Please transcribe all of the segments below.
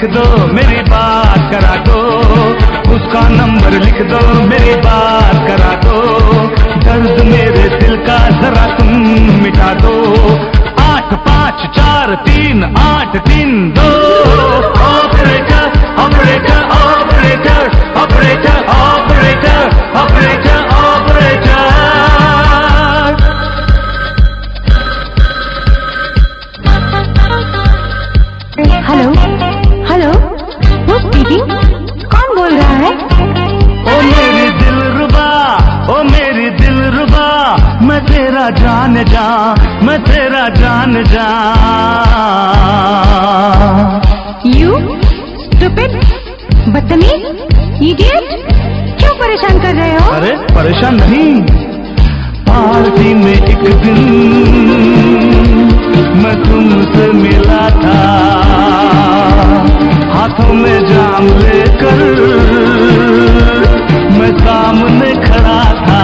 लिख दो, मेरी बात करा दो, उसका नंबर लिख दो, मेरी बात करा दो, दर्द मेरे दिल का जरा तुम मिटा दो। 8 5 4 3 8 3 2 operator operator operator operator operator operator operator. Hello hello, वो स्पीकिंग, कौन बोल रहा है? ओ मेरी दिलरुबा, ओ मेरी दिलरुबा, मैं तेरा जान जा, मैं तेरा जान जा। यू स्टूपिड, बदतमीज, इडियट, क्यों परेशान कर रहे हो? अरे परेशान नहीं, पार्टी में एक दिन मैं तुमसे मिला था, हाथों में जाम लेकर मैं सामने खड़ा था।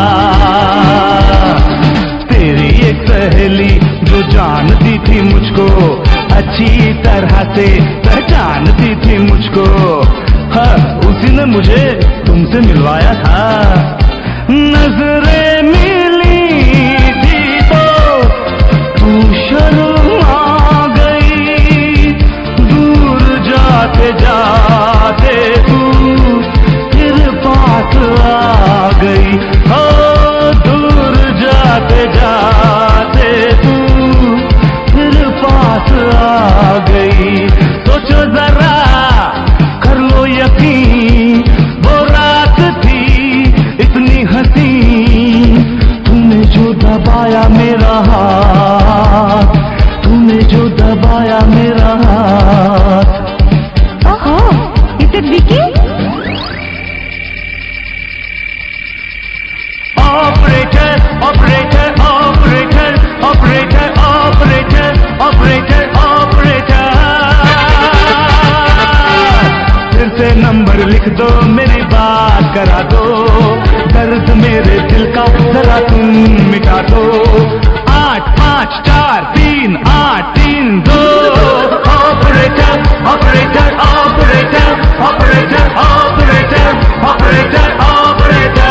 तेरी एक सहेली जो जानती थी मुझको, अच्छी तरह से पहचानती थी मुझको, हाँ उसी ने मुझे तुमसे मिलवाया था। नजरें मिली थी तो तू शर्मा गई, दूर जाते जाते तू फिर पास आ गई, हो दूर जाते जाते तू फिर पास आ गई। सोचो जरा, कर लो यकीन, वो रात थी इतनी हसीन, तूने जो दबाया मेरा हाथ, तूने जो दबाया मेरा हाथ। ओहो, is it Vicky? Operator operator operator operator operator operator operator. फिर से नंबर लिख दो, मेरी बात करा दो, दर्द मेरे दिल का जरा तुम मिटा दो। 8 5 4 3 8 3 2 operator operator operator operator operator operator operator.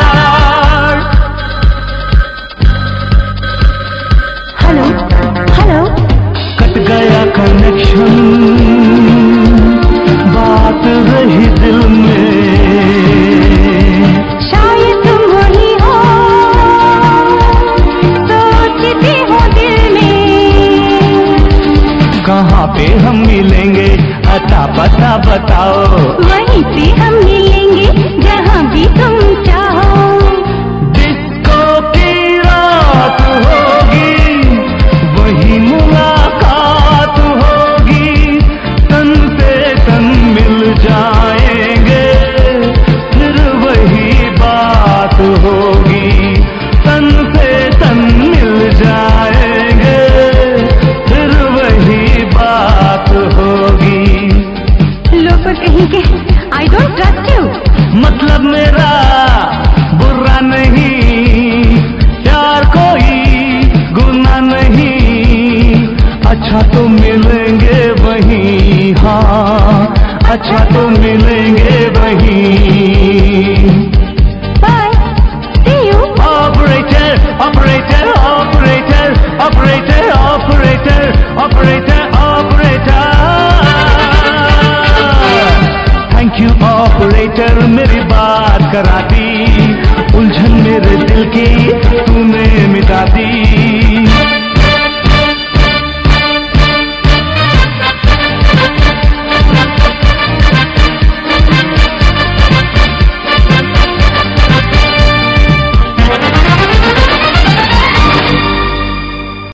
Hello hello, cut गया कनेक्शन, बात रही दिल में, शायद तुम वही हो, सोचती हो दिल में। कहाँ पे हम मिलेंगे, अता पता बताओ,